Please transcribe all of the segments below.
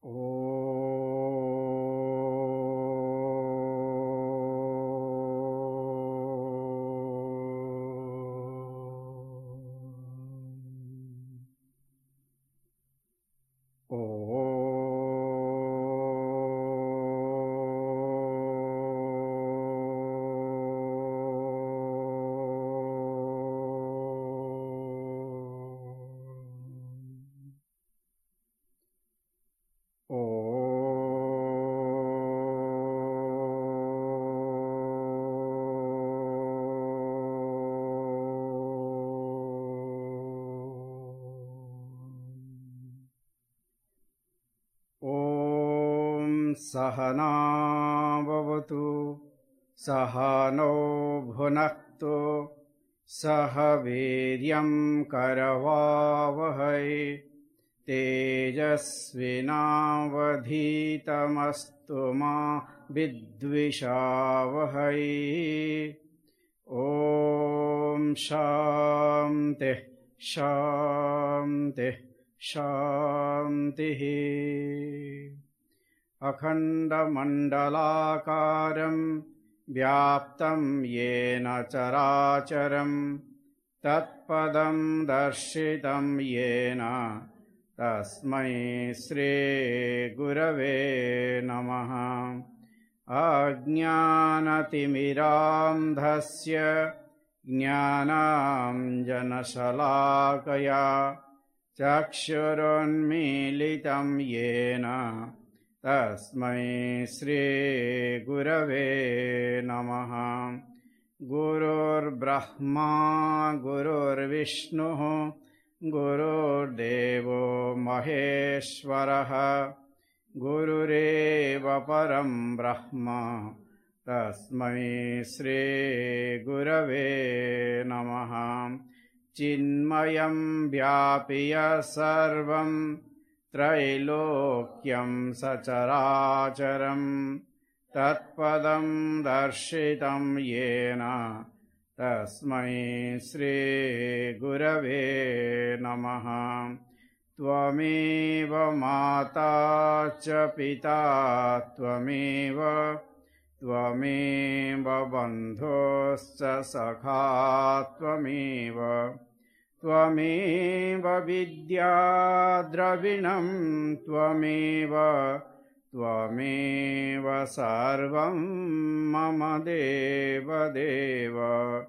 सहना भवतु सहनौ भुनक्तु सह वीर्यं करवावहै तेजस्विनावधीतमस्तु मा विद्विषावहै। ॐ शान्ति शान्ति शान्तिः। अखण्डमण्डलाकारं व्याप्तं येन चराचरं तत्पदं दर्शितं येन तस्मै श्रीगुरवे नमः। अज्ञानतिमिरान्धस्य ज्ञानाञ्जनशलाकया चक्षुरुन्मीलितं येन तस्मै श्रीगुरवे नमः। गुरुर्ब्रह्मा गुरुर्विष्णुः गुरुर्देवो महेश्वरः गुरुरेव परं ब्रह्म तस्मै श्रीगुरवे नमः। चिन्मयं व्याप्य सर्वं त्रैलोक्यं सचराचरं तत्पदं दर्शितं येन तस्मै श्रीगुरवे नमः। त्वमेव माता च पिता त्वमेव बन्धुश्च सखा त्वमेव विद्या द्रविणं त्वमेव सर्वं मम देवदेव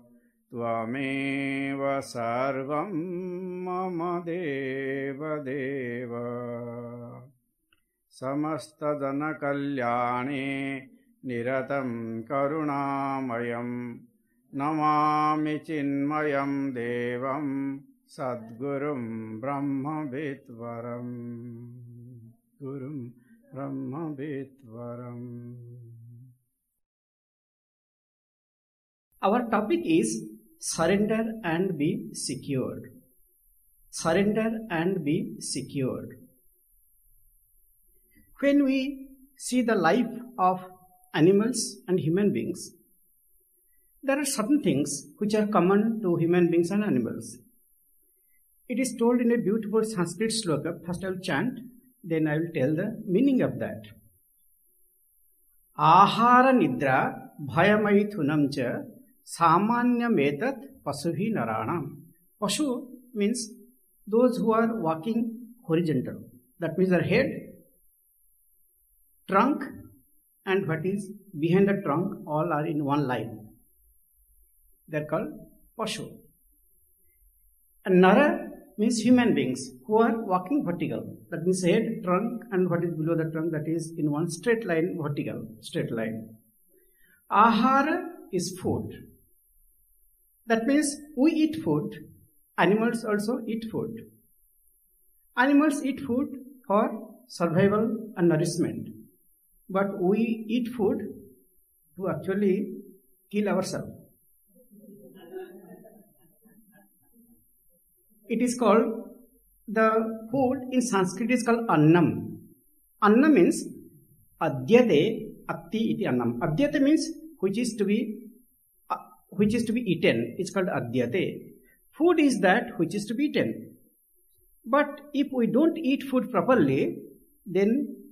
त्वमेव सर्वं मम देवदेव। समस्तजनकल्याणे निरतं करुणामयं नमामि चिन्मयं देवं सद्गुरुं ब्रह्मविद्वरं गुरुं ब्रह्मविद्वरम्। Our topic is surrender and be secured. Surrender and be secured. When we see the life of animals and human beings, there are certain things which are common to human beings and animals. It is told in a beautiful Sanskrit sloka. First I will chant, then I will tell the meaning of that. Ahara nidra bhayamaithunam cha samanyam pasuhi naranam. Pashu means those who are walking horizontal. That means their head, trunk, and what is behind the trunk, all are in one line. They are called Pashu. And Nara means human beings who are walking vertical. That means head, trunk, and what is below the trunk, that is in one straight line, vertical, straight line. Ahara is food. That means we eat food. Animals also eat food. Animals eat food for survival and nourishment. But we eat food to actually kill ourselves. It is called, the food in Sanskrit is called annam. Annam means adyate atti iti annam. Adyate means which is to be eaten. It's called adyate. Food is that which is to be eaten. But if we don't eat food properly, then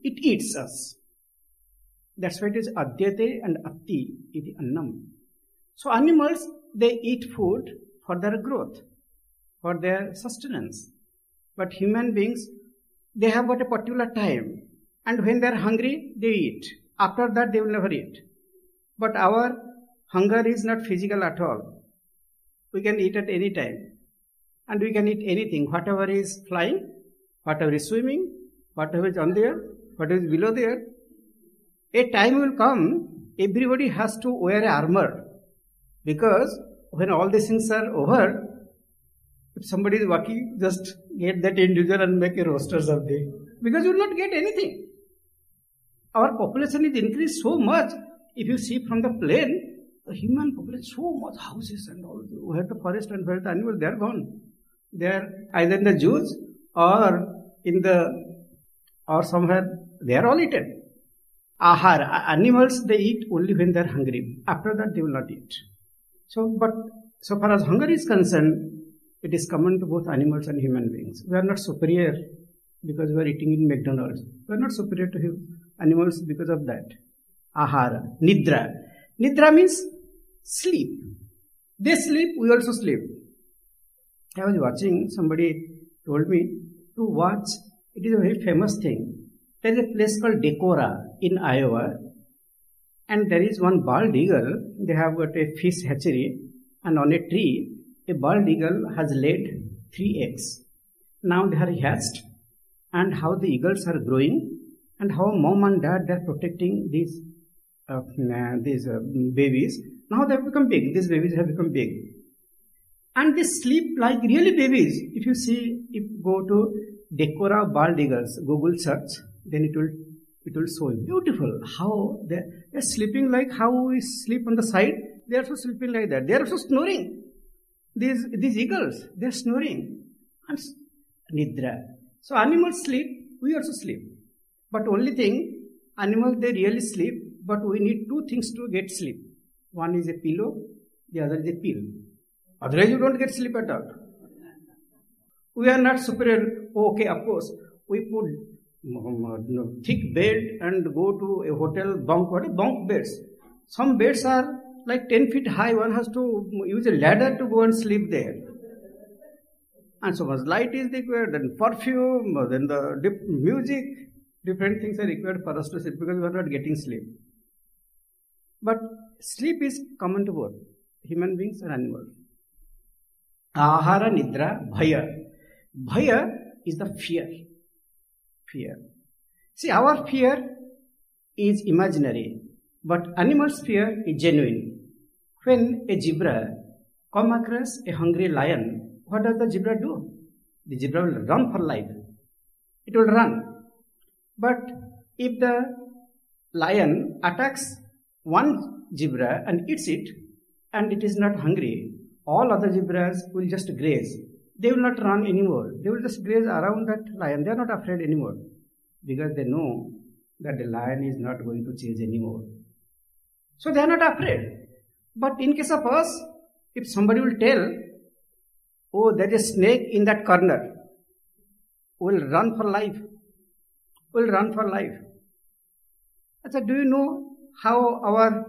it eats us. That's why it is adyate and atti iti annam. So animals, they eat food for their growth, for their sustenance. But human beings, they have got a particular time. And when they are hungry, they eat. After that, they will never eat. But our hunger is not physical at all. We can eat at any time. And we can eat anything, whatever is flying, whatever is swimming, whatever is on the earth, whatever is below the earth. A time will come, everybody has to wear an armor. Because when all these things are over, if somebody is working, just get that individual and make a roasters of them. Because you will not get anything. Our population is increased so much. If you see from the plane, the human population, so much houses and all. Where the forest and where the animals, they are gone. They are either in the Jews or somewhere, they are all eaten. Ahara, animals, they eat only when they are hungry. After that, they will not eat. But so far as hunger is concerned, it is common to both animals and human beings. We are not superior because we are eating in McDonald's. We are not superior to animals because of that. Ahara, nidra. Nidra means sleep. They sleep, we also sleep. I was watching, somebody told me to watch, it is a very famous thing. There is a place called Decorah in Iowa, and there is one bald eagle. They have got a fish hatchery, and on a tree, a bald eagle has laid 3 eggs. Now they are hatched, and how the eagles are growing, and how mom and dad, they are protecting these babies. Now they have become big. These babies have become big. And they sleep like really babies. If you go to Decorah bald eagles, Google search, then it will show you. Beautiful. How they are sleeping like how we sleep on the side. They are also sleeping like that. They are also snoring. These eagles, they are snoring. And nidra. So animals sleep, we also sleep. But only thing, animals, they really sleep, but we need 2 things to get sleep. One is a pillow, the other is a pill. Otherwise you don't get sleep at all. We are not superior. Okay, of course, we put thick bed and go to a hotel bunk. What are bunk beds? Some beds are like 10 feet high. One has to use a ladder to go and sleep there. And so much light is required, then perfume, then the music, different things are required for us to sleep because we are not getting sleep. But sleep is common to both human beings and animals. Ahara, nidra, bhaya. Bhaya is the fear. Fear. See, our fear is imaginary, but animals' fear is genuine. When a zebra comes across a hungry lion, what does the zebra do? The zebra will run for life. It will run. But if the lion attacks one zebra and eats it, and it is not hungry, all other zebras will just graze. They will not run anymore. They will just graze around that lion. They are not afraid anymore because they know that the lion is not going to chase anymore. So they are not afraid. But in case of us, if somebody will tell, oh, there is a snake in that corner, we will run for life. We will run for life. So do you know how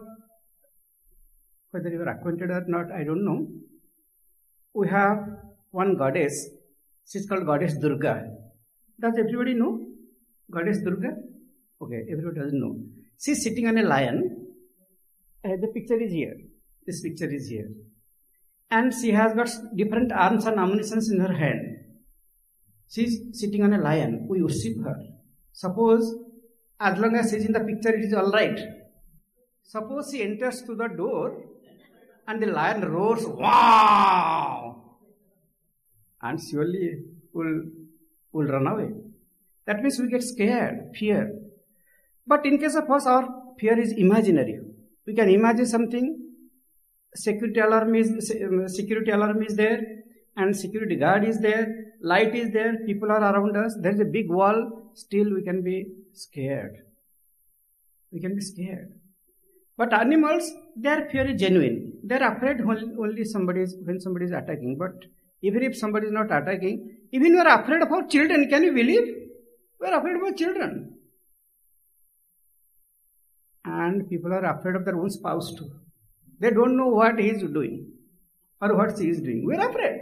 whether you are acquainted or not, I don't know. We have one goddess. She is called Goddess Durga. Does everybody know Goddess Durga? Okay, everybody doesn't know. She is sitting on a lion. The picture is here. This picture is here. And she has got different arms and ammunitions in her hand. She is sitting on a lion. We worship her. Suppose, as long as she is in the picture, it is all right. Suppose she enters through the door and the lion roars, wow! And surely will run away. That means we get scared, fear. But in case of us, our fear is imaginary. We can imagine something. Security alarm is there, and security guard is there, light is there, people are around us, there is a big wall, still we can be scared. We can be scared. But animals, their fear is genuine. They are afraid only when somebody is attacking. But even if somebody is not attacking, even we are afraid of our children. Can you believe? We are afraid of our children. and people are afraid of their own spouse too. They don't know what he is doing or what she is doing. We are afraid.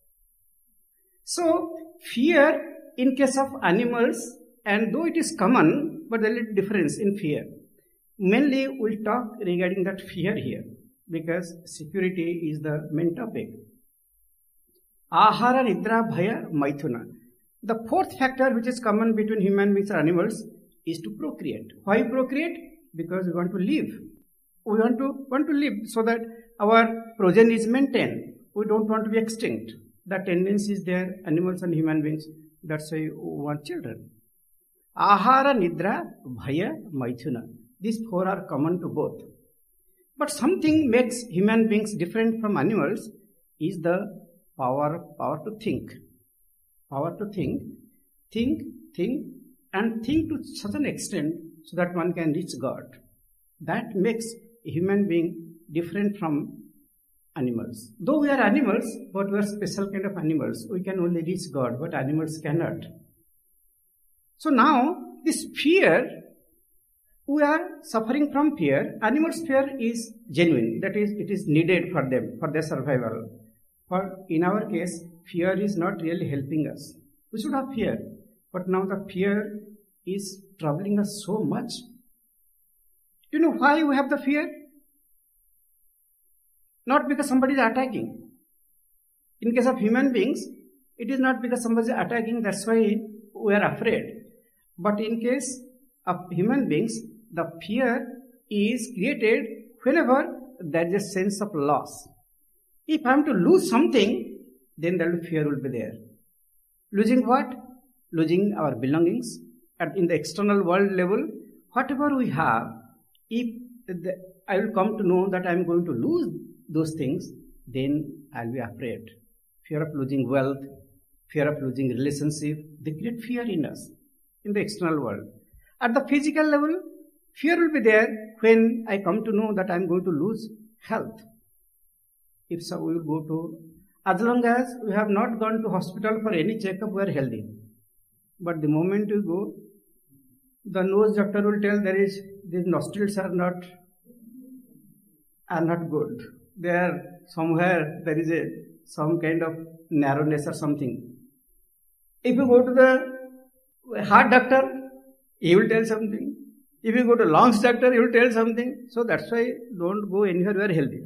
So, fear in case of animals, and though it is common, but there is a difference in fear. Mainly, we'll talk regarding that fear here, because security is the main topic. Ahara, Nidra, Bhaya, Maithuna. The fourth factor which is common between human beings and animals is to procreate. Why procreate? Because we want to live. We want to live so that our progeny is maintained. We don't want to be extinct. The tendency is there, animals and human beings. That's why we want children. Ahara, Nidra, Bhaya, Maithuna. These four are common to both. But something makes human beings different from animals is the power to think. Power to think, and think to such an extent so that one can reach God. That makes a human being different from animals. Though we are animals, but we are special kind of animals. We can only reach God, but animals cannot. So now, this fear, we are suffering from fear. Animals' fear is genuine. That is, it is needed for them, for their survival. But in our case, fear is not really helping us. We should have fear. But now the fear is troubling us so much. Do you know why we have the fear? Not because somebody is attacking. In case of human beings, it is not because somebody is attacking, that's why we are afraid. But in case of human beings, the fear is created whenever there is a sense of loss. If I am to lose something, then the fear will be there. Losing what? Losing our belongings. And in the external world level, whatever we have, if I will come to know that I am going to lose those things, then I will be afraid. Fear of losing wealth, fear of losing relationship, they create fear in us, in the external world. At the physical level, fear will be there when I come to know that I am going to lose health. If so, we will go to, as long as we have not gone to hospital for any checkup, we are healthy. But the moment you go, the nose doctor will tell these nostrils are not good. They are somewhere, there is some kind of narrowness or something. If you go to the heart doctor, he will tell something. If you go to lungs doctor, he will tell something. So that's why don't go anywhere where healthy.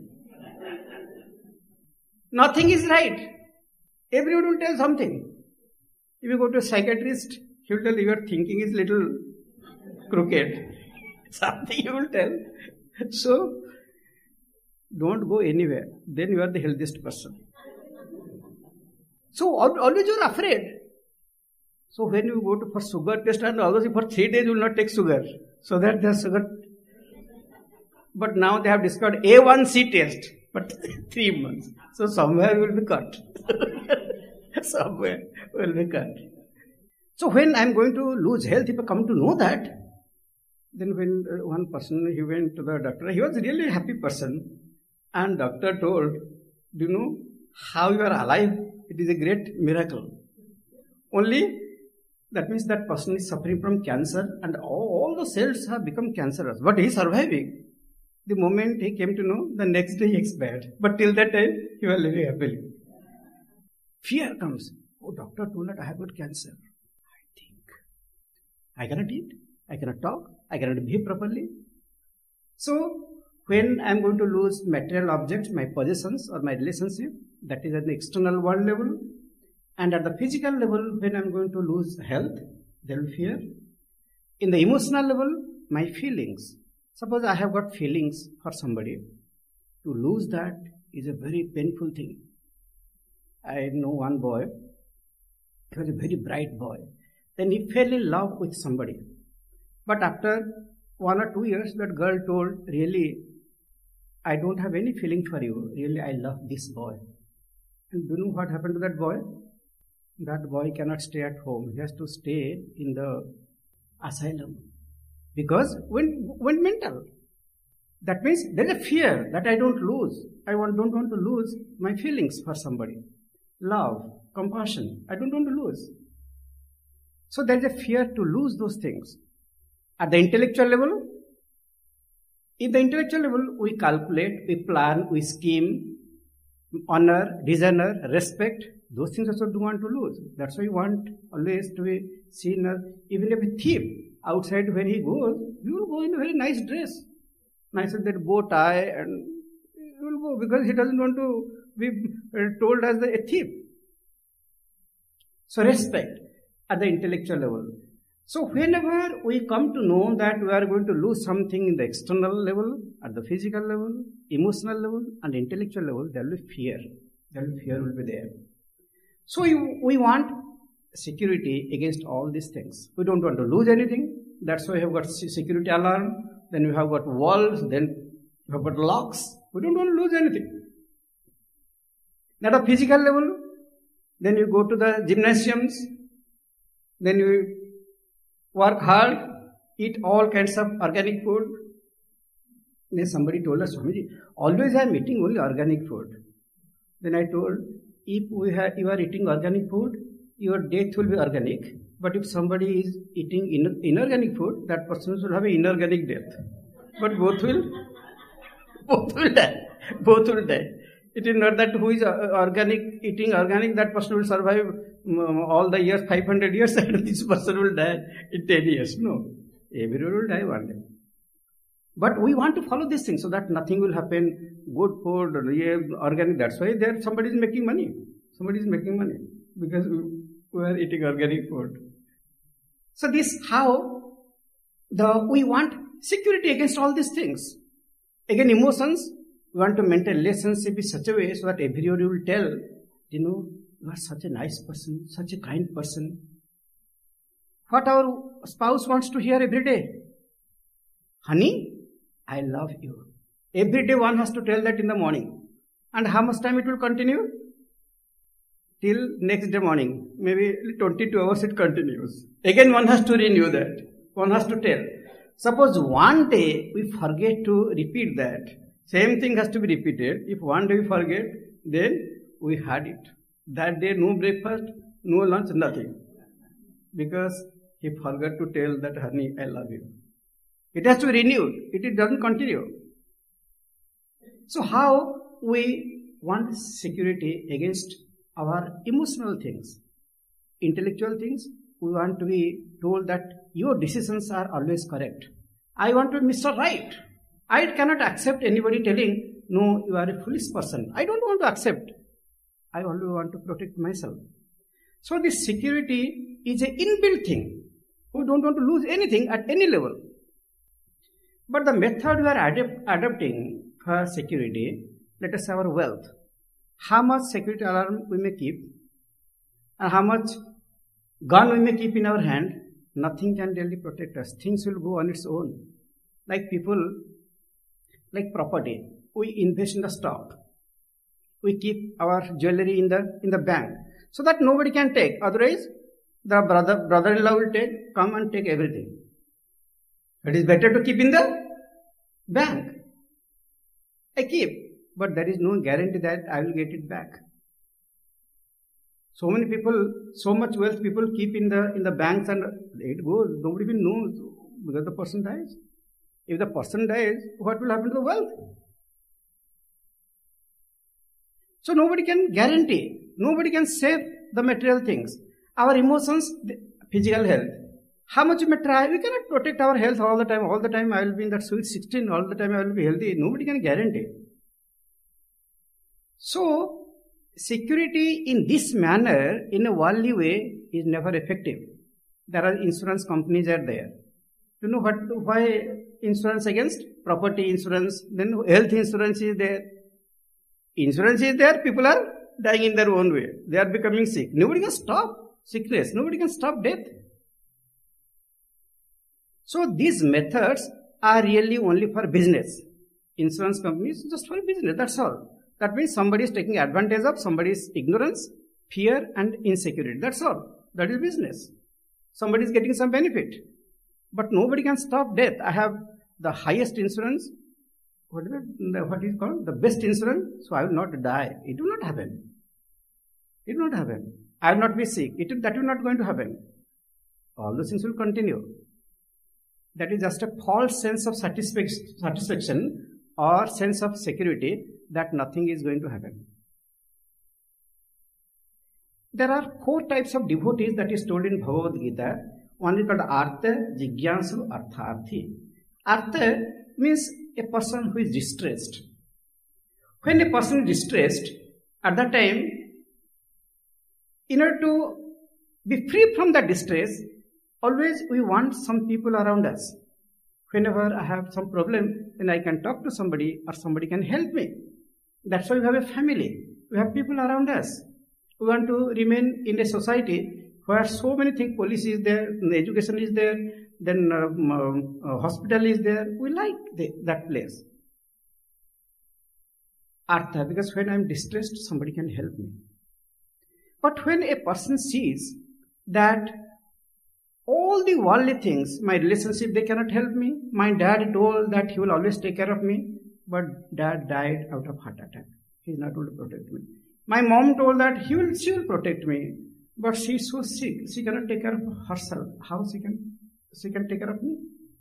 Nothing is right. Everyone will tell something. If you go to a psychiatrist, he will tell you your thinking is little crooked. Something he will tell. So, don't go anywhere. Then you are the healthiest person. So, always you are afraid. So, when you go for sugar test and all those, for 3 days you will not take sugar. So that the sugar. But now they have discovered A1C test. But 3 months. So somewhere will be cut. Somewhere will be cut. So when I am going to lose health, if I come to know that, then when one person, he went to the doctor, he was really a happy person. And doctor told, do you know how you are alive? It is a great miracle. Only, that means that person is suffering from cancer and all the cells have become cancerous. But he is surviving. The moment he came to know, the next day he expired. But till that time, he was living happily. Fear comes. Oh, doctor told that I have got cancer. I think. I cannot eat. I cannot talk. I cannot behave properly. So, when I am going to lose material objects, my possessions or my relationship, that is at the external world level. And at the physical level, when I am going to lose health, there will be fear. In the emotional level, my feelings. Suppose I have got feelings for somebody. To lose that is a very painful thing. I know one boy. He was a very bright boy. Then he fell in love with somebody. But after 1 or 2 years, that girl told, really, I don't have any feeling for you. Really, I love this boy. And do you know what happened to that boy? That boy cannot stay at home. He has to stay in the asylum. Because went mental. That means there is a fear that I don't lose. I don't want to lose my feelings for somebody. Love, compassion. I don't want to lose. So there is a fear to lose those things. At the intellectual level, In the intellectual level, we calculate, we plan, we scheme, honor, dishonor, respect. Those things also do want to lose. That's why we want always to be seen as, even if a thief outside when he goes, he will go in a very nice dress, nice with that bow tie, and he will go because he doesn't want to be told as a thief. So respect at the intellectual level. So whenever we come to know that we are going to lose something in the external level, at the physical level, emotional level, and intellectual level, there will be fear. Fear will be there. So we want security against all these things. We don't want to lose anything. That's why we have got security alarm. Then we have got walls. Then we have got locks. We don't want to lose anything. At a physical level, then you go to the gymnasiums. Then you work hard, eat all kinds of organic food. Then somebody told us, Swamiji, always I am eating only organic food. Then I told, if you are eating organic food, your death will be organic. But if somebody is eating inorganic food, that person will have an inorganic death. But both will die. Both will die. It is not that who is eating organic, that person will survive all the years, 500 years, and this person will die in 10 years. No. Everyone will die one day. But we want to follow this thing so that nothing will happen. Good food, organic. That's why somebody is making money. Somebody is making money because we are eating organic food. So this how we want security against all these things. Again, emotions. We want to maintain relationship in such a way so that everybody will tell, you are such a nice person, such a kind person. What our spouse wants to hear every day. Honey, I love you. Every day one has to tell that in the morning. And how much time it will continue? Till next day morning. Maybe 22 hours it continues. Again one has to renew that. One has to tell. Suppose one day we forget to repeat that. Same thing has to be repeated. If one day we forget, then we had it. That day no breakfast, no lunch, nothing. Because he forgot to tell that, honey, I love you. It has to be renewed. It doesn't continue. So how we want security against our emotional things? Intellectual things, we want to be told that your decisions are always correct. I want to be Mr. Right. I cannot accept anybody telling, no, you are a foolish person. I don't want to accept. I only want to protect myself. So this security is an inbuilt thing. We don't want to lose anything at any level. But the method we are adopting for security, let us say our wealth. How much security alarm we may keep and how much gun we may keep in our hand, nothing can really protect us. Things will go on its own. Like people, like property, we invest in the stock. We keep our jewelry in the bank so that nobody can take. Otherwise, the brother-in-law will come and take everything. It is better to keep in the bank. I keep, but there is no guarantee that I will get it back. So many people, so much wealth people keep in the banks and it goes. Nobody will know because the person dies. If the person dies, what will happen to the wealth? So nobody can guarantee. Nobody can save the material things. Our emotions, physical health. How much we may try, we cannot protect our health all the time. All the time I will be in that sweet 16. All the time I will be healthy. Nobody can guarantee. So, security in this manner, in a worldly way, is never effective. There are insurance companies are there. You know why insurance against? Property insurance. Then health insurance is there. Insurance is there. People are dying in their own way. They are becoming sick. Nobody can stop sickness. Nobody can stop death. So these methods are really only for business. Insurance companies just for business. That's all. That means somebody is taking advantage of somebody's ignorance, fear and insecurity. That's all. That is business. Somebody is getting some benefit. But nobody can stop death. I have the highest insurance. What is called? The best insurance. So I will not die. It will not happen. It will not happen. I will not be sick. That will not going to happen. All those things will continue. that is just a false sense of satisfaction or sense of security that nothing is going to happen. There are 4 types of devotees that is told in Bhagavad Gita. One is called Artha, Jigyansu, Artharthi. Artha means a person who is distressed. When a person is distressed, at that time, in order to be free from that distress, always we want some people around us. Whenever I have some problem, then I can talk to somebody or somebody can help me. That's why we have a family. We have people around us. We want to remain in a society where so many things, police is there, education is there, then hospital is there. We like that place. Artha, because when I am distressed, somebody can help me. But when a person sees that all the worldly things, my relationship, they cannot help me. My dad told that he will always take care of me, but dad died out of heart attack. He is not able to protect me. My mom told that she will protect me, but she is so sick, she cannot take care of herself. How she can take care of me?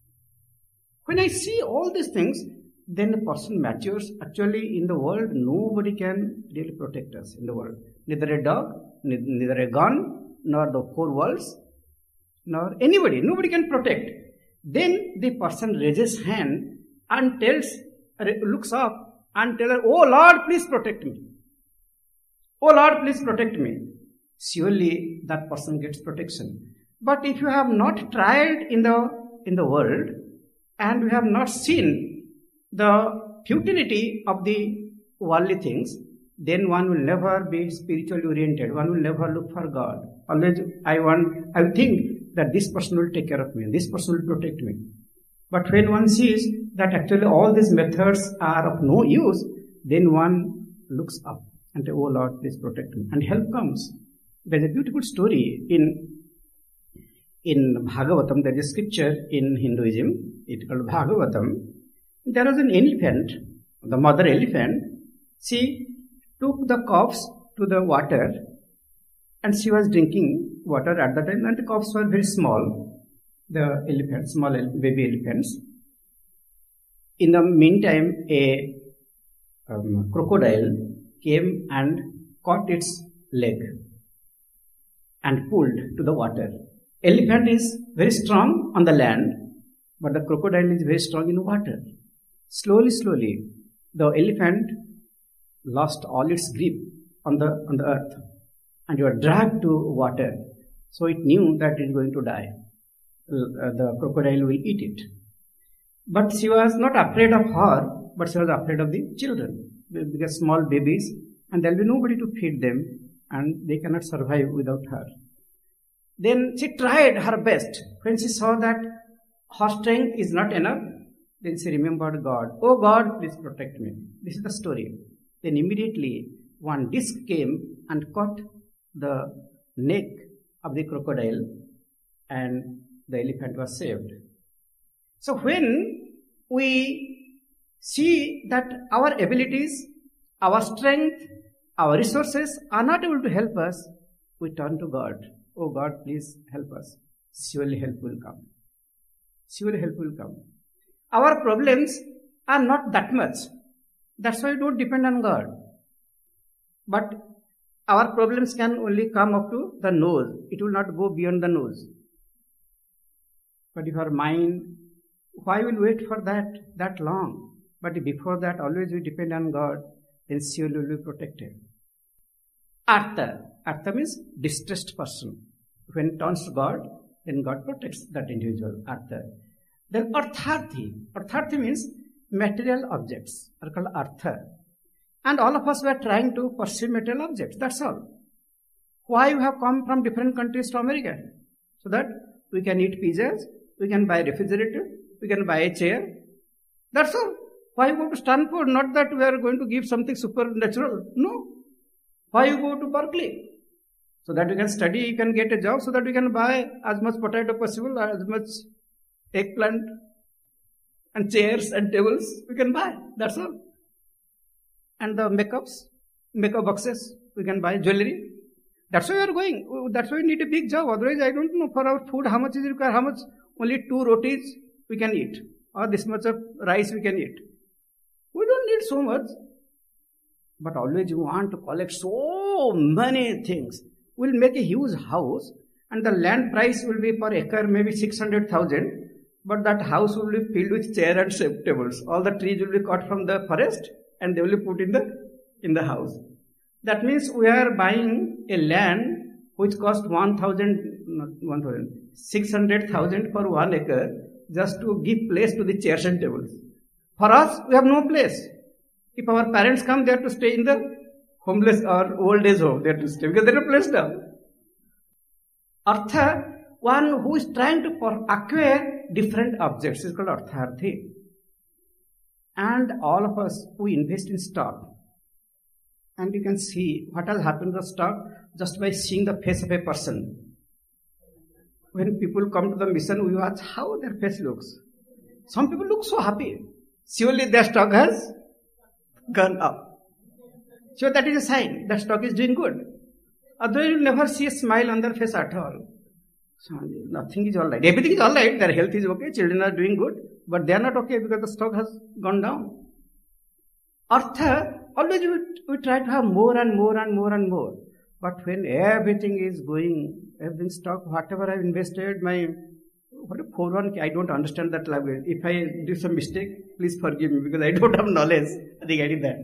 When I see all these things, then a person matures. Actually, in the world, nobody can really protect us in the world. Neither a dog, neither a gun, nor the 4 walls, nor anybody. Nobody can protect. Then the person raises hand and looks up and tells, "Oh Lord, please protect me. Oh Lord, please protect me." Surely that person gets protection. But if you have not tried in the world and you have not seen the futility of the worldly things, then one will never be spiritually oriented. One will never look for God. Always I will think that this person will take care of me, this person will protect me. But when one sees that actually all these methods are of no use, then one looks up and says, "Oh Lord, please protect me." And help comes. There's a beautiful story in Bhagavatam. There is a scripture in Hinduism. It's called Bhagavatam. There was an elephant, the mother elephant. She took the calves to the water and she was drinking water at the time, and the calves were very small. The elephants, small baby elephants. In the meantime, a crocodile came and caught its leg and pulled to the water. Elephant is very strong on the land, but the crocodile is very strong in water. Slowly, the elephant lost all its grip on the earth, and you are dragged to water. So it knew that it is going to die. The crocodile will eat it. But she was not afraid of her, but she was afraid of the children, because small babies, and there will be nobody to feed them, and they cannot survive without her. Then she tried her best. When she saw that her strength is not enough, then she remembered God. "Oh God, please protect me." This is the story. Then immediately one disc came and caught the neck of the crocodile, and the elephant was saved. So when we see that our abilities, our strength, our resources are not able to help us, we turn to God. "Oh God, please help us." Surely help will come. Surely help will come. Our problems are not that much. That's why we don't depend on God. But our problems can only come up to the nose. It will not go beyond the nose. But if our mind, why will wait for that long? But if before that always we depend on God, then surely will be protected. Artha. Artha means distressed person. When it turns to God, then God protects that individual. Artha. Then Artharthi. Artharthi means material objects are called Artha. And all of us were trying to pursue material objects. That's all. Why we have come from different countries to America? So that we can eat pizzas, we can buy a refrigerator, we can buy a chair. That's all. Why you go to Stanford? Not that we are going to give something supernatural. No. Why you go to Berkeley? So that you can study, you can get a job, so that you can buy as much potato possible, as much eggplant and chairs and tables we can buy. That's all. And the makeup boxes, we can buy jewelry. That's why we are going. That's why we need a big job. Otherwise, I don't know for our food how much is required, how much, only 2 rotis we can eat, or this much of rice we can eat. We don't need so much. But always you want to collect so many things. We'll make a huge house, and the land price will be per acre maybe 600,000, but that house will be filled with chairs and tables. All the trees will be cut from the forest and they will be put in the house. That means we are buying a land which cost 600,000 for 1 acre just to give place to the chairs and tables. For us, we have no place. If our parents come, they have to stay in the homeless or old age home. They have to stay because they have no place now. Artha, one who is trying to acquire different objects, is called Artharthi. And all of us, we invest in stock. And you can see what has happened to the stock just by seeing the face of a person. When people come to the mission, we watch how their face looks. Some people look so happy. Surely their stock has gone up. So that is a sign that stock is doing good. Otherwise, you will never see a smile on their face at all. So nothing is all right. Everything is all right. Their health is okay. Children are doing good. But they are not okay because the stock has gone down. Artha, always we try to have more and more and more and more. But when everything is going, everything stock, whatever I have invested, what a 401k, I don't understand that language. If I do some mistake, please forgive me because I don't have knowledge regarding that.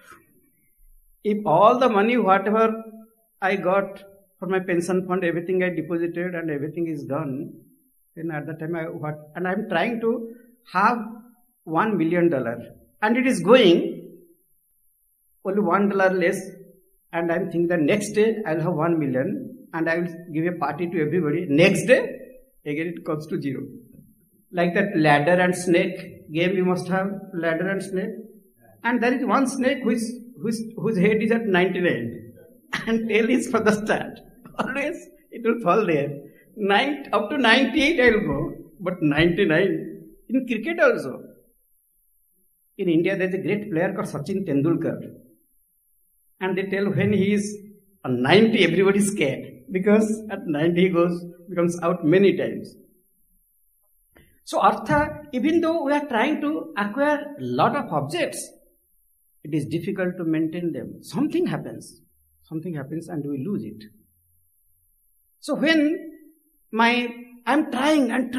If all the money, whatever I got for my pension fund, everything I deposited and everything is gone, then at the time I'm trying to have $1 million and it is going only $1 less, and I'm thinking the next day I'll have 1 million and I will give a party to everybody. Next day, again it comes to 0. Like that ladder and snake game, you must have ladder and snake. And there is one snake whose head is at 99 and tail is for the start. Always it will fall there. Up to 98 I will go, but 99. In cricket also. In India there is a great player called Sachin Tendulkar. And they tell when he is 90, everybody is scared. Because at 90 he becomes out many times. So Artha, even though we are trying to acquire a lot of objects, it is difficult to maintain them. Something happens and we lose it. So when I'm trying and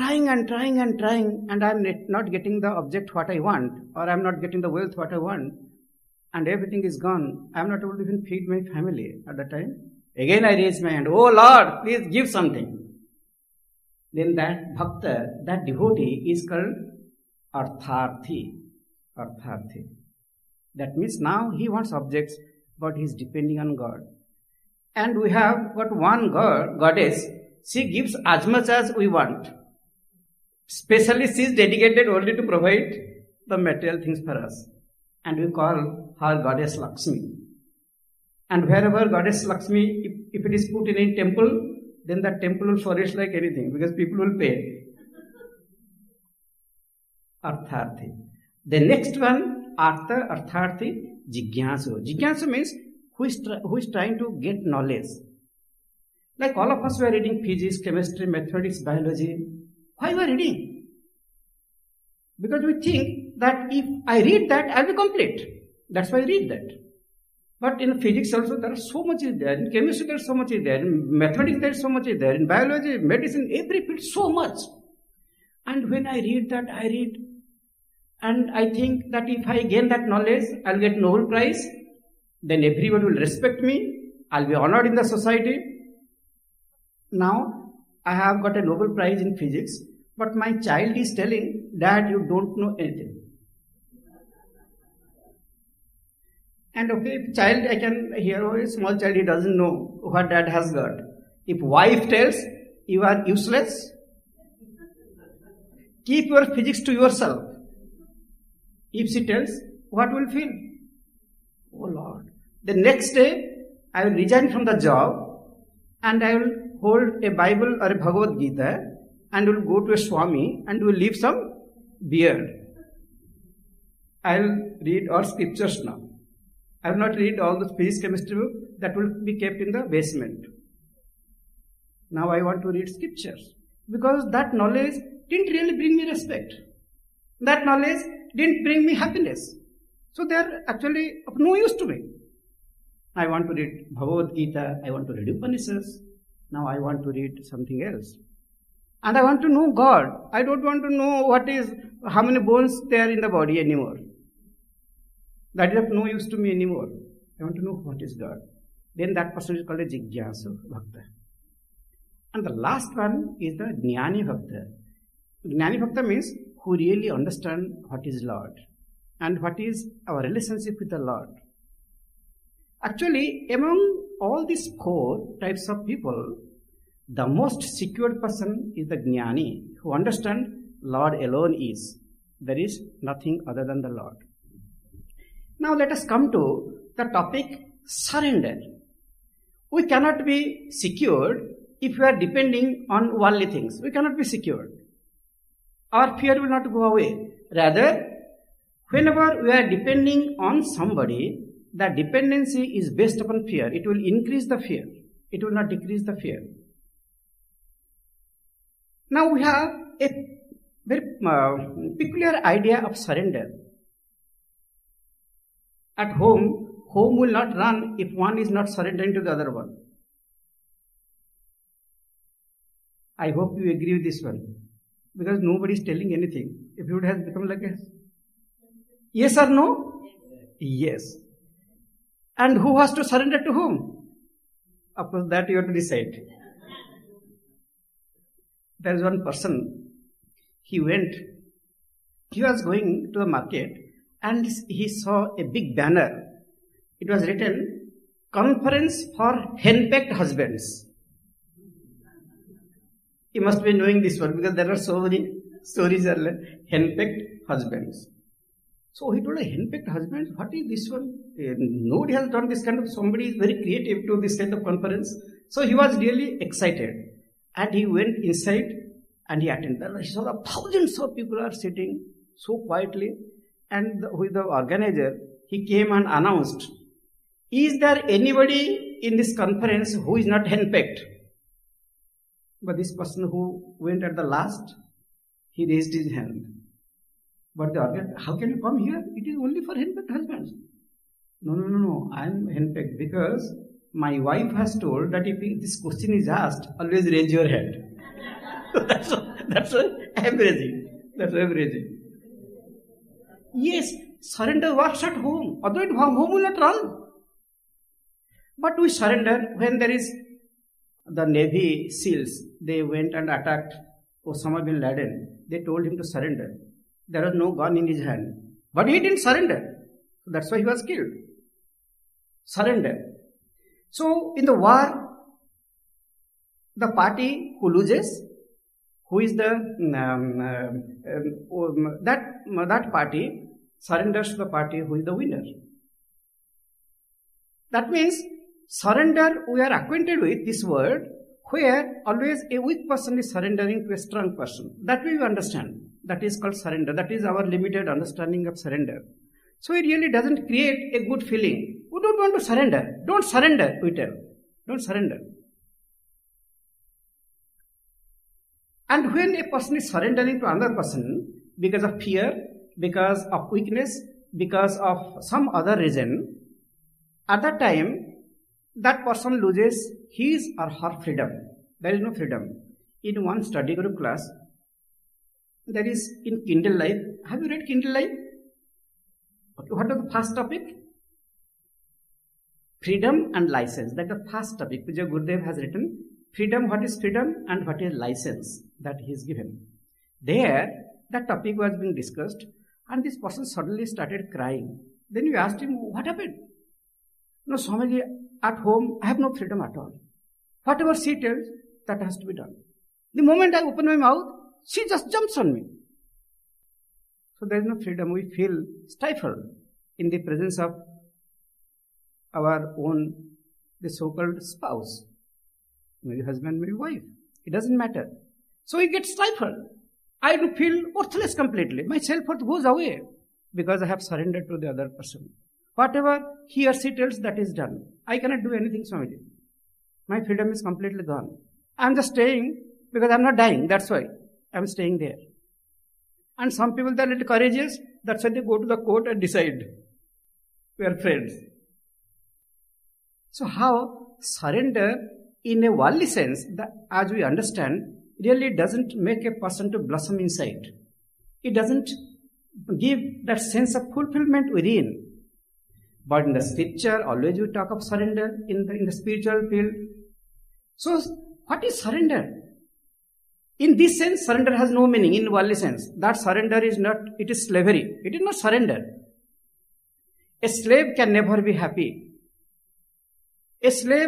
I'm not getting the object what I want, or I'm not getting the wealth what I want, and everything is gone, I'm not able to even feed my family at the time. Again I raise my hand, oh Lord, please give something. Then that bhakta, that devotee is called Artharthi. That means now he wants objects, but he is depending on God. And we have got one goddess, she gives as much as we want. Especially she is dedicated only to provide the material things for us. And we call her goddess Lakshmi. And wherever goddess Lakshmi, if it is put in a temple, then that temple will flourish like anything because people will pay. Artharthi. The next one, Artharthi, Jigyasu. Jigyasu means who is trying to get knowledge. Like all of us were reading physics, chemistry, mathematics, biology. Why we are reading? Because we think that if I read that, I will be complete. That's why I read that. But in physics also there is so much is there. In chemistry there is so much is there. In mathematics there is so much is there. In biology, medicine, every field so much. And when I read that, and I think that if I gain that knowledge, I'll get Nobel Prize. Then everyone will respect me. I'll be honored in the society. Now, I have got a Nobel Prize in physics, but my child is telling, Dad, you don't know anything. And okay, child, I can hear, oh, a small child, he doesn't know what dad has got. If wife tells, you are useless, keep your physics to yourself. If she tells, what will feel? Oh Lord. The next day, I will resign from the job and I will hold a Bible or a Bhagavad Gita and will go to a Swami and will leave some beard. I will read all scriptures now. I will not read all the physics, chemistry book that will be kept in the basement. Now I want to read scriptures because that knowledge didn't really bring me respect. That knowledge didn't bring me happiness. So they are actually of no use to me. I want to read Bhagavad Gita, I want to read Upanishads, now I want to read something else. And I want to know God. I don't want to know how many bones there are in the body anymore. That is of no use to me anymore. I want to know what is God. Then that person is called a Jigyasu Bhakta. And the last one is the Jnani Bhakta. Jnani Bhakta means who really understand what is Lord and what is our relationship with the Lord. Actually, among all these 4 types of people, the most secured person is the Jnani, who understands Lord alone is. There is nothing other than the Lord. Now let us come to the topic surrender. We cannot be secured if we are depending on worldly things. We cannot be secured. Our fear will not go away. Rather, whenever we are depending on somebody, the dependency is based upon fear. It will increase the fear. It will not decrease the fear. Now we have a very peculiar idea of surrender. At home will not run if one is not surrendering to the other one. I hope you agree with this one. Because nobody is telling anything. If it has become like a yes or no? Yes. And who has to surrender to whom? Of course, that you have to decide. There is one person, he was going to the market and he saw a big banner. It was written, Conference for Henpecked Husbands. You must be knowing this one because there are so many stories of henpecked husbands. So he told, henpecked husbands, what is this one? Nobody has done this kind of, somebody is very creative to this kind of conference. So he was really excited. And he went inside and he attended. He saw thousands of people are sitting so quietly. And with the organizer, he came and announced, is there anybody in this conference who is not henpecked? But this person who went at the last, he raised his hand. But the organizer, how can you come here? It is only for henpecked husbands. No, I am henpecked because my wife has told that if this question is asked, always raise your hand. That's why I am raising. Yes, surrender works at home. Otherwise, home will not run. But we surrender when there is the Navy SEALs. They went and attacked Osama bin Laden. They told him to surrender. There was no gun in his hand. But he didn't surrender. So that's why he was killed. Surrender. So in the war, the party who loses, who is that party surrenders to the party who is the winner. That means surrender, we are acquainted with this word where always a weak person is surrendering to a strong person. That way we understand. That is called surrender. That is our limited understanding of surrender. So it really doesn't create a good feeling. We don't want to surrender. Don't surrender, we tell. Don't surrender. And when a person is surrendering to another person because of fear, because of weakness, because of some other reason, at that time, that person loses his or her freedom. There is no freedom. In one study group class, that is in Kindle Life. Have you read Kindle Life? Okay, what is the first topic? Freedom and license. That is the first topic. Pujya Gurudev has written. Freedom, what is freedom and what is license that he is given. There, that topic was being discussed and this person suddenly started crying. Then you asked him, what happened? No, Swamiji, at home, I have no freedom at all. Whatever she tells, that has to be done. The moment I open my mouth, she just jumps on me. So there is no freedom. We feel stifled in the presence of our own, the so-called spouse. Maybe husband, maybe wife. It doesn't matter. So we get stifled. I do feel worthless completely. My self-worth goes away because I have surrendered to the other person. Whatever he or she tells, that is done. I cannot do anything, Swamiji. My freedom is completely gone. I am just staying because I am not dying. That's why. I'm staying there. And some people, they're a little courageous. That's why they go to the court and decide. We are friends. So how surrender in a worldly sense, as we understand, really doesn't make a person to blossom inside. It doesn't give that sense of fulfillment within. But in the scripture, always we talk of surrender in the spiritual field. So what is surrender? In this sense, surrender has no meaning in worldly sense. That surrender is not, it is slavery. It is not surrender. A slave can never be happy. A slave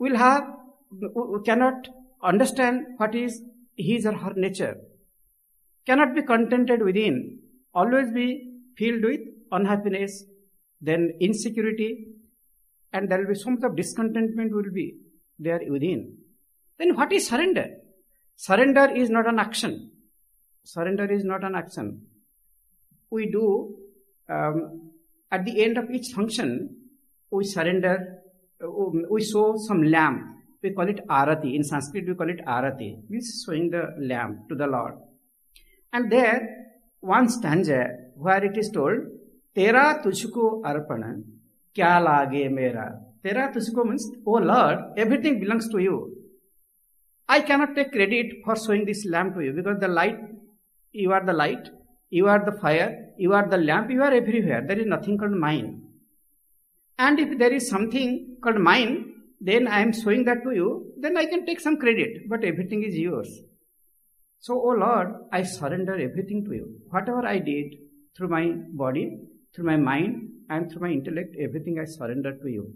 cannot understand what is his or her nature. Cannot be contented within. Always be filled with unhappiness, then insecurity, and there will be so much of discontentment will be there within. Then what is surrender? Surrender is not an action. Surrender is not an action. We do, at the end of each function, we surrender, we show some lamb. We call it arati. In Sanskrit, we call it arati. Means showing the lamb to the Lord. And there, one stanza where it is told, Tera tujhko arpana, kya lage mera. Tera tujhko means, oh Lord, everything belongs to you. I cannot take credit for showing this lamp to you because the light, you are the light, you are the fire, you are the lamp, you are everywhere. There is nothing called mine. And if there is something called mine, then I am showing that to you, then I can take some credit, but everything is yours. So, oh Lord, I surrender everything to you. Whatever I did through my body, through my mind, and through my intellect, everything I surrender to you.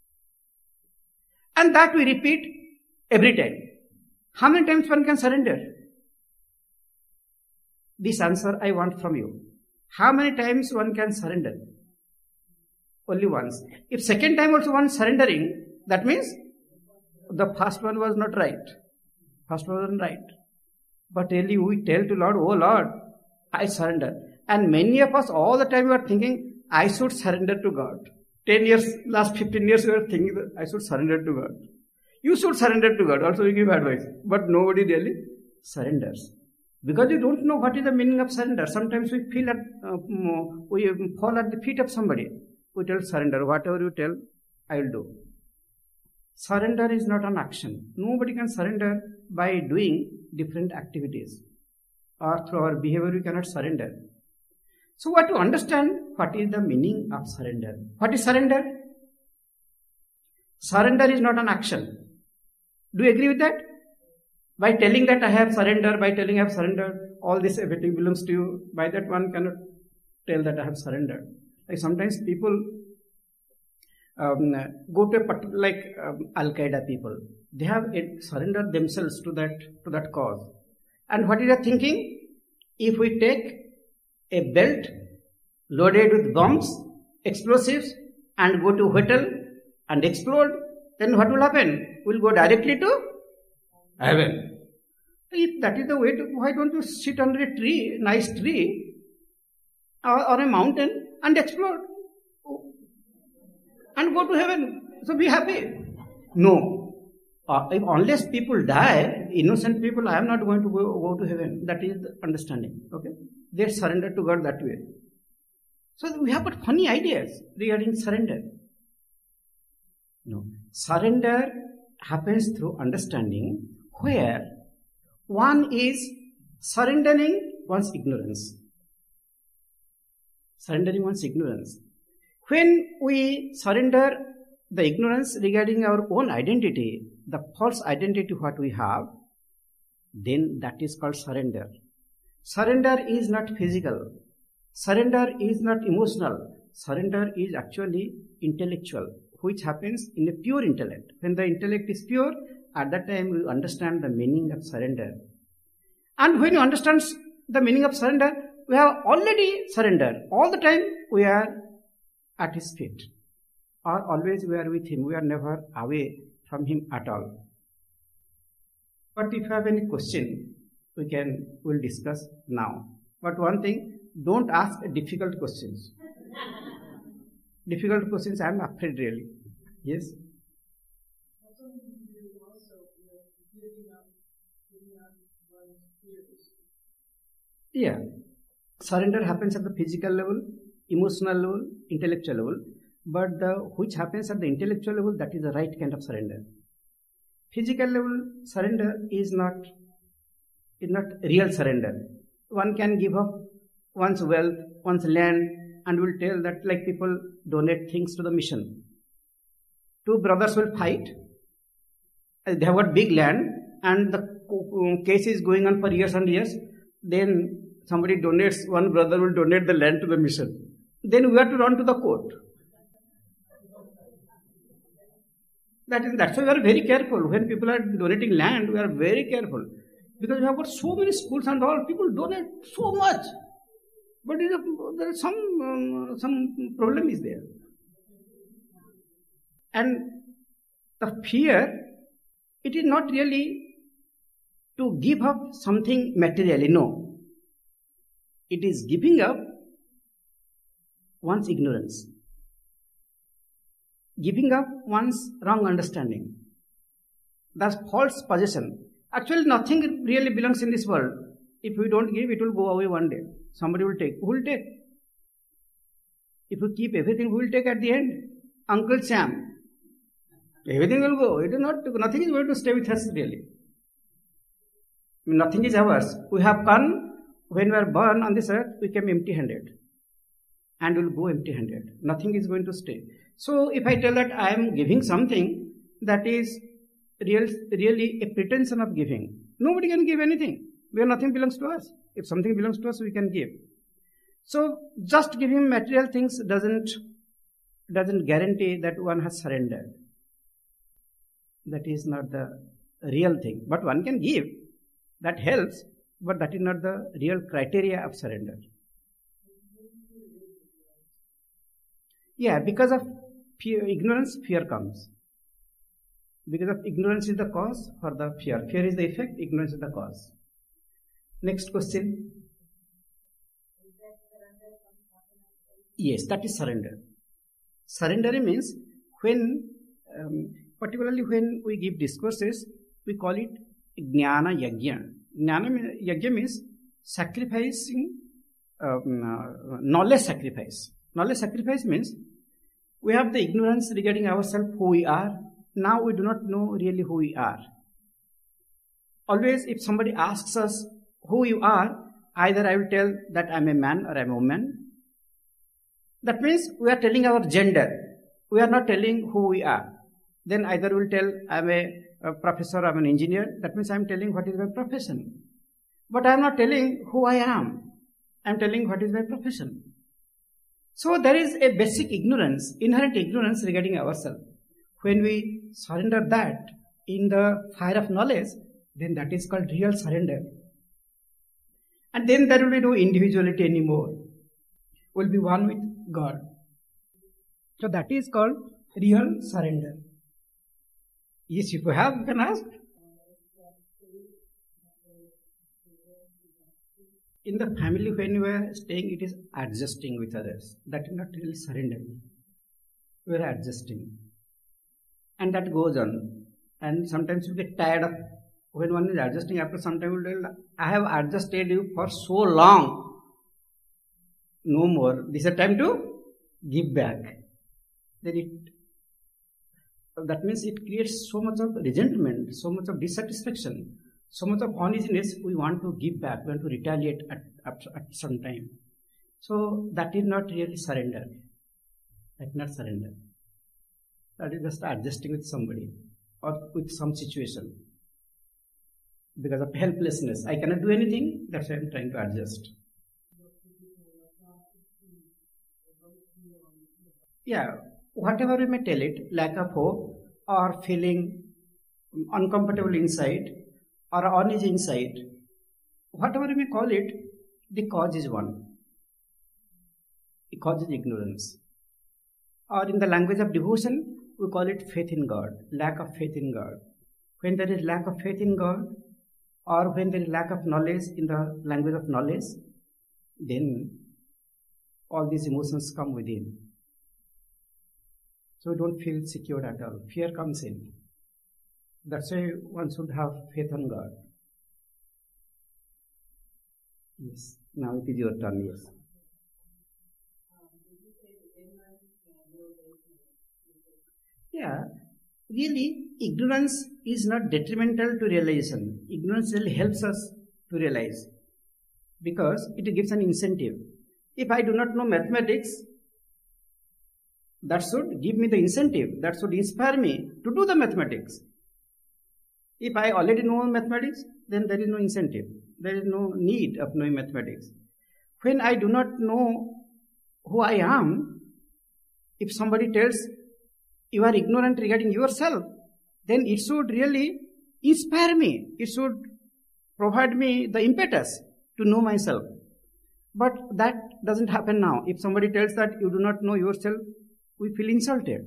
And that we repeat every time. How many times one can surrender? This answer I want from you. How many times one can surrender? Only once. If second time also one surrendering, that means the first one was not right. First one wasn't right. But really we tell to Lord, oh Lord, I surrender. And many of us all the time we are thinking, I should surrender to God. 10 years, last 15 years we are thinking that I should surrender to God. You should surrender to God. Also we give advice. But nobody really surrenders. Because you don't know what is the meaning of surrender. Sometimes we feel we fall at the feet of somebody. We tell surrender. Whatever you tell, I will do. Surrender is not an action. Nobody can surrender by doing different activities. Or through our behavior we cannot surrender. So we have to understand what is the meaning of surrender. What is surrender? Surrender is not an action. Do you agree with that? By telling that I have surrendered, by telling I have surrendered, all this everything belongs to you, by that one cannot tell that I have surrendered. Like sometimes people go to a particular, like Al-Qaeda people, they have surrendered themselves to that cause. And what is their thinking? If we take a belt loaded with bombs, explosives, and go to hotel and explode, then what will happen? We'll go directly to heaven. If that is the way to, why don't you sit under a tree, nice tree, or a mountain and explode and go to heaven? So be happy. No. Unless people die, innocent people, I am not going to go to heaven. That is the understanding. Okay? They surrender to God that way. So we have got funny ideas regarding surrender. No. Surrender happens through understanding where one is surrendering one's ignorance. Surrendering one's ignorance. When we surrender the ignorance regarding our own identity, the false identity what we have, then that is called surrender. Surrender is not physical. Surrender is not emotional. Surrender is actually intellectual, which happens in a pure intellect. When the intellect is pure, at that time we understand the meaning of surrender. And when you understand the meaning of surrender, we have already surrendered. All the time we are at His feet. Or always we are with Him. We are never away from Him at all. But if you have any question, we'll discuss now. But one thing, don't ask difficult questions. Difficult questions, I am afraid really. Yes? Giving up one's fears. Yeah. Surrender happens at the physical level, emotional level, intellectual level. But which happens at the intellectual level, that is the right kind of surrender. Physical level surrender is not real surrender. One can give up one's wealth, one's land, and will tell that, like people donate things to the mission. Two brothers will fight. They have got big land, and the case is going on for years and years. Then somebody donates, one brother will donate the land to the mission. Then we have to run to the court. That's why we are very careful. When people are donating land, we are very careful. Because we have got so many schools and all, people donate so much. But there is some problem is there. And the fear, it is not really to give up something materially, no. It is giving up one's ignorance. Giving up one's wrong understanding. That's false possession. Actually, nothing really belongs in this world. If we don't give, it will go away one day. Somebody will take. Who will take? If we keep everything, who will take at the end? Uncle Sam. Everything will go. It is not. Nothing is going to stay with us really. Nothing is ours. We have come, when we are born on this earth, we came empty-handed. And will go empty-handed. Nothing is going to stay. So if I tell that I am giving something, that is really a pretension of giving. Nobody can give anything. Where nothing belongs to us. If something belongs to us, we can give. So just giving material things doesn't guarantee that one has surrendered. That is not the real thing. But one can give. That helps, but that is not the real criteria of surrender. Yeah, because of ignorance, fear comes. Because of ignorance is the cause for the fear. Fear is the effect, ignorance is the cause. Next question. Yes, that is surrender. Surrender means when, particularly when we give discourses, we call it Jnana Yajna. Jnana Yajna means sacrificing, knowledge sacrifice. Knowledge sacrifice means we have the ignorance regarding ourselves, who we are. Now we do not know really who we are. Always if somebody asks us who you are, either I will tell that I am a man or I am a woman. That means we are telling our gender. We are not telling who we are. Then either we will tell I am a professor, I am an engineer. That means I am telling what is my profession. But I am not telling who I am. I am telling what is my profession. So there is a basic ignorance, inherent ignorance regarding ourselves. When we surrender that in the fire of knowledge, then that is called real surrender. And then there will be no individuality anymore. We'll be one with God. So that is called real surrender. Yes, if you have, you can ask. In the family, when you are staying, it is adjusting with others. That is not really surrendering. We are adjusting. And that goes on. And sometimes you get tired of, when one is adjusting, after some time you will tell, I have adjusted you for so long. No more. This is a time to give back. Then that means it creates so much of resentment, so much of dissatisfaction, so much of uneasiness. We want to give back, we want to retaliate at some time. So that is not really surrender. That is not surrender. That is just adjusting with somebody or with some situation. Because of helplessness, I cannot do anything, that's why I am trying to adjust. Yeah, whatever we may tell it, lack of hope or feeling uncomfortable inside or uneasy inside, whatever we may call it, the cause is one. The cause is ignorance. Or in the language of devotion, we call it faith in God, lack of faith in God. When there is lack of faith in God, or when there is lack of knowledge in the language of knowledge, then all these emotions come within. So we don't feel secure at all. Fear comes in. That's why one should have faith on God. Yes. Now it is your turn, yes. Yeah, really, ignorance is not detrimental to realization. Ignorance really helps us to realize because it gives an incentive. If I do not know mathematics, that should give me the incentive, that should inspire me to do the mathematics. If I already know mathematics, then there is no incentive. There is no need of knowing mathematics. When I do not know who I am, if somebody tells you are ignorant regarding yourself, then it should really inspire me. It should provide me the impetus to know myself. But that doesn't happen now. If somebody tells that you do not know yourself, we feel insulted.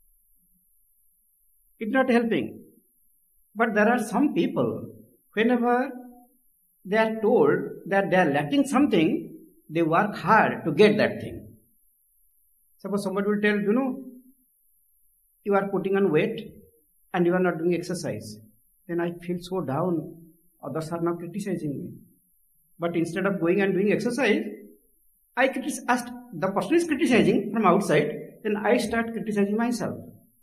It's not helping. But there are some people, whenever they are told that they are lacking something, they work hard to get that thing. Suppose somebody will tell, you are putting on weight and you are not doing exercise. Then I feel so down. Others are now criticizing me. But instead of going and doing exercise, the person is criticizing from outside, then I start criticizing myself.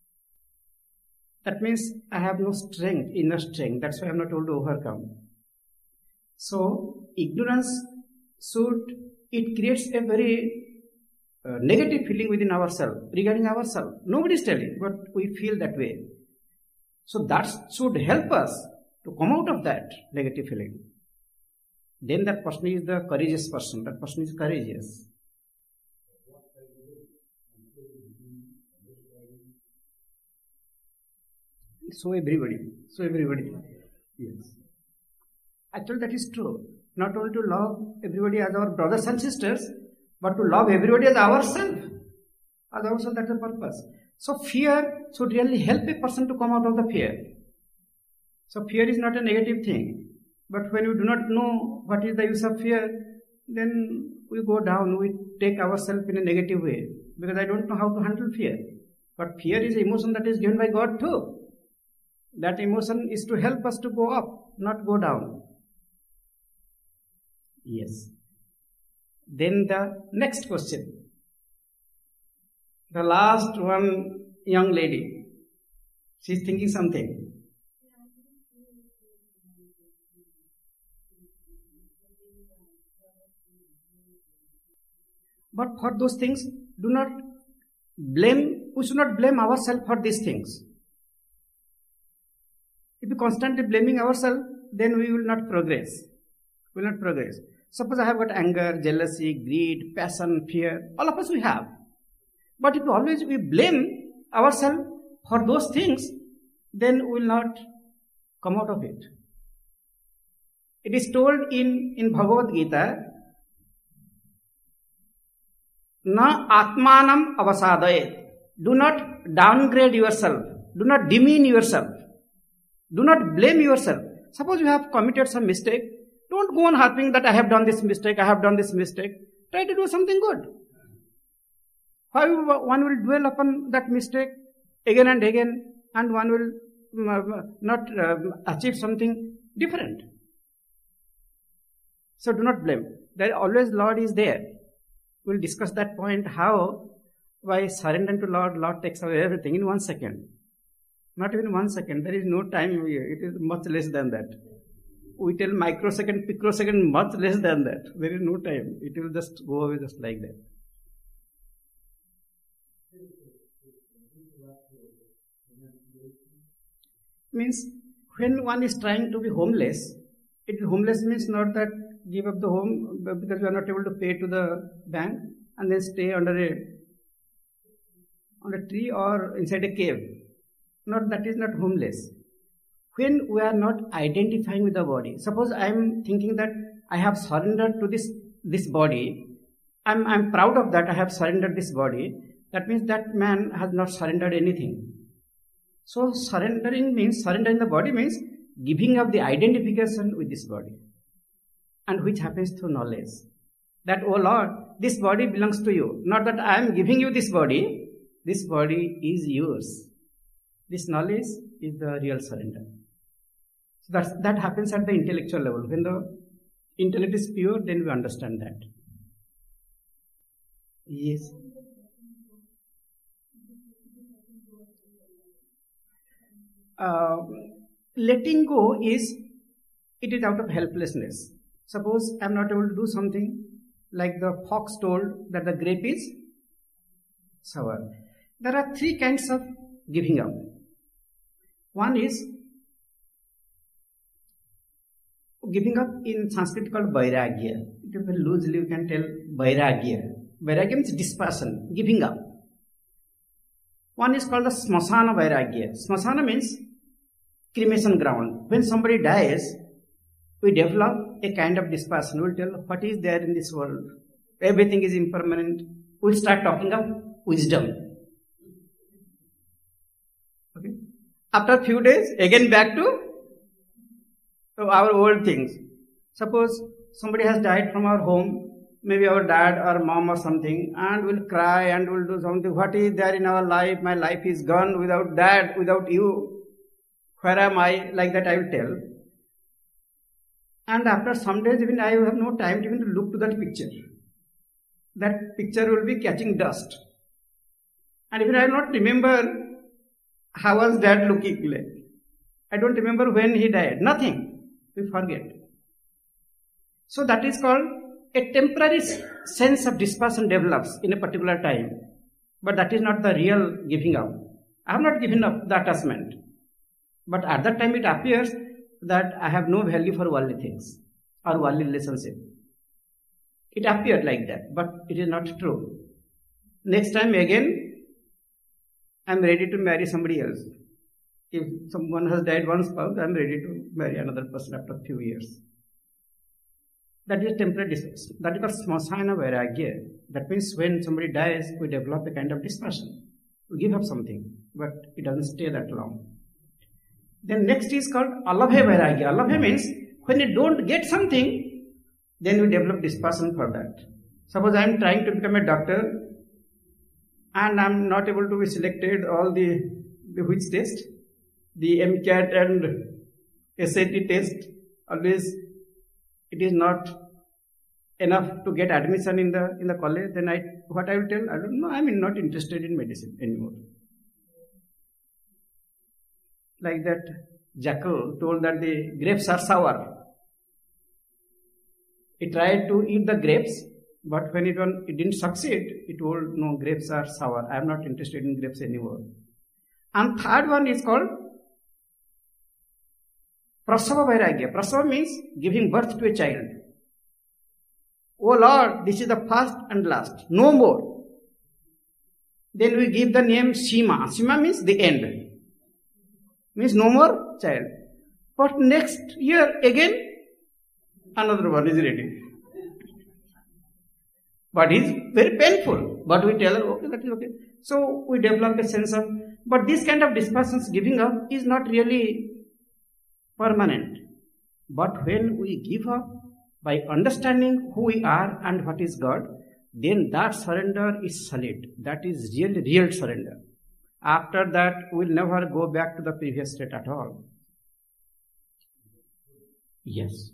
That means I have no strength, inner strength. That's why I am not able to overcome. So, ignorance it creates a very negative feeling within ourselves, regarding ourselves. Nobody is telling, but we feel that way. So, that should help us to come out of that negative feeling. Then that person is the courageous person. That person is courageous. So everybody. Yes. Actually, that is true. Not only to love everybody as our brothers and sisters, but to love everybody as ourselves. As ourselves, that's the purpose. So fear should really help a person to come out of the fear. So fear is not a negative thing. But when we do not know what is the use of fear, then we go down, we take ourselves in a negative way. Because I don't know how to handle fear. But fear is an emotion that is given by God too. That emotion is to help us to go up, not go down. Yes. Then the next question. The last one, young lady. She is thinking something. But for those things, we should not blame ourselves for these things. If we constantly blaming ourselves, then we will not progress. Suppose I have got anger, jealousy, greed, passion, fear. All of us we have. But if always we blame ourselves for those things, then we will not come out of it. It is told in Bhagavad Gita, Na atmanam avasadayet. Do not downgrade yourself. Do not demean yourself. Do not blame yourself. Suppose you have committed some mistake. Don't go on harping that I have done this mistake. Try to do something good. Why one will dwell upon that mistake again and again, and one will not achieve something different. So do not blame. There always Lord is there. We'll discuss that point, how by surrendering to Lord takes away everything in 1 second. Not even 1 second. There is no time here. It is much less than that. We tell microsecond, picosecond, much less than that. There is no time. It will just go away just like that. Means when one is trying to be homeless, homeless means not that give up the home because you are not able to pay to the bank and then stay under a tree or inside a cave. That is not homeless. When we are not identifying with the body, suppose I am thinking that I have surrendered to this body, I'm proud of that, I have surrendered this body, that means that man has not surrendered anything. So surrendering the body means giving up the identification with this body, and which happens through knowledge. That, oh Lord, this body belongs to you. Not that I am giving you this body is yours. This knowledge is the real surrender. So that happens at the intellectual level. When the intellect is pure, then we understand that. Yes. Letting go is, it is out of helplessness. Suppose I am not able to do something, like the fox told that the grape is sour. There are three kinds of giving up. One is giving up in Sanskrit called vairagya. It is very loosely you can tell vairagya. Vairagya means dispassion, giving up. One is called the smasana vairagya. Smasana means cremation ground. When somebody dies, we develop a kind of dispassion. We will tell what is there in this world. Everything is impermanent. We start talking of wisdom. Okay. After a few days, again back to our old things. Suppose somebody has died from our home, maybe our dad or mom or something, and we'll cry and we'll do something. What is there in our life? My life is gone without dad, without you. Where am I? Like that I will tell. And after some days, even I have no time even to look to that picture. That picture will be catching dust. And even I will not remember how was dad looking like. I don't remember when he died. Nothing. We forget. So that is called a temporary sense of dispassion develops in a particular time. But that is not the real giving up. I have not given up the attachment. But at that time it appears that I have no value for worldly things or worldly relationship. It appeared like that, but it is not true. Next time again, I am ready to marry somebody else. If someone has died one spouse, I am ready to marry another person after a few years. That is temporary dispassion. That is called smasana vairagya. That means when somebody dies, we develop a kind of dispassion. We give up something, but it doesn't stay that long. Then next is called alabhe vairagya. Alabhe means when you don't get something, then we develop dispassion for that. Suppose I am trying to become a doctor and I am not able to be selected all the which test, the MCAT and SAT test, always it is not enough to get admission in the college. Then what I will tell, I don't know, I am not interested in medicine anymore. Like that jackal told that the grapes are sour. He tried to eat the grapes, but when it didn't succeed, it told, no, grapes are sour. I am not interested in grapes anymore. And third one is called prasava vairagya. Prasava means giving birth to a child. Oh Lord, this is the first and last. No more. Then we give the name Sima. Sima means the end. Means no more child. But next year again, another one is ready. But it is very painful. But we tell her, okay, that is okay. So we develop a sense of, but this kind of dispassions giving up is not really permanent. But when we give up by understanding who we are and what is God, then that surrender is solid. That is really real surrender. After that, we will never go back to the previous state at all. Yes.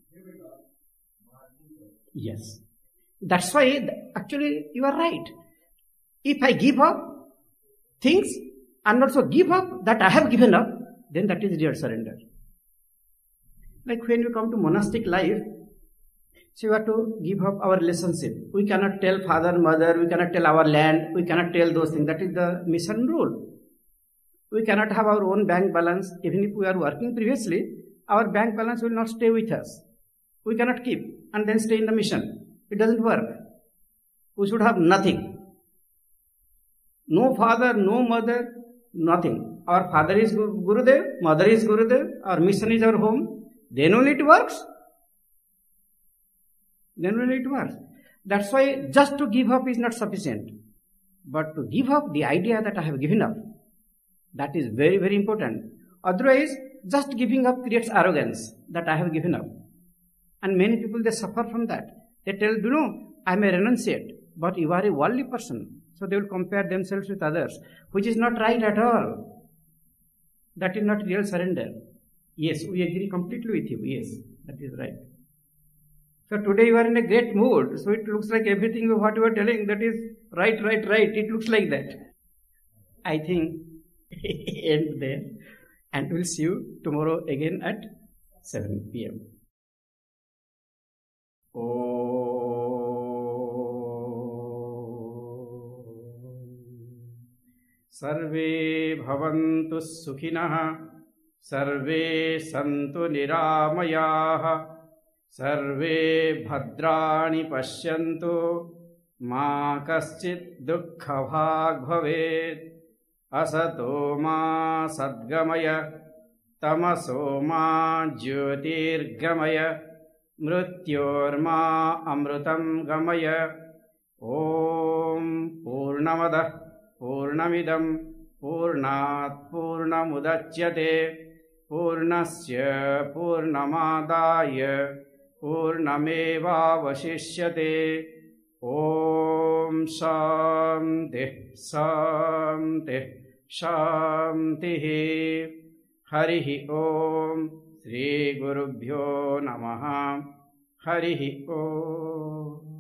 Yes. That's why, actually, you are right. If I give up things and also give up that I have given up, then that is real surrender. Like when you come to monastic life, so you have to give up our relationship. We cannot tell father, mother, we cannot tell our land, we cannot tell those things. That is the mission rule. We cannot have our own bank balance. Even if we are working previously, our bank balance will not stay with us. We cannot keep and then stay in the mission. It doesn't work. We should have nothing. No father, no mother, nothing. Our father is Gurudev, mother is Gurudev, our mission is our home. Then only it works. Then only it works. That's why just to give up is not sufficient. But to give up the idea that I have given up, that is very, very important. Otherwise, just giving up creates arrogance that I have given up. And many people, they suffer from that. They tell, I am a renunciate, but you are a worldly person. So they will compare themselves with others, which is not right at all. That is not real surrender. Yes, we agree completely with you. Yes, that is right. So today you are in a great mood. So it looks like everything what you are telling, that is right. It looks like that. I think end there. And we'll see you tomorrow again at 7 p.m. सर्वे भवन्तु सुखिनः, सर्वे सन्तु निरामयाः, सर्वे भद्राणि पश्यन्तु, मा कश्चित् दुःखभाग् भवेत्। असतो मा सद्गमय, तमसो मा ज्योतिर्गमय, मृत्योर्मा अमृतं गमय। ॐ पूर्णमदः पूर्णमिदं पूर्णात् पूर्णमुदच्यते, पूर्णस्य पूर्णमादाय पूर्णमेवावशिष्यते। ॐ शान्तिः शान्तिः शान्तिः। हरिः ॐ श्रीगुरुभ्यो नमः। हरिः ॐ।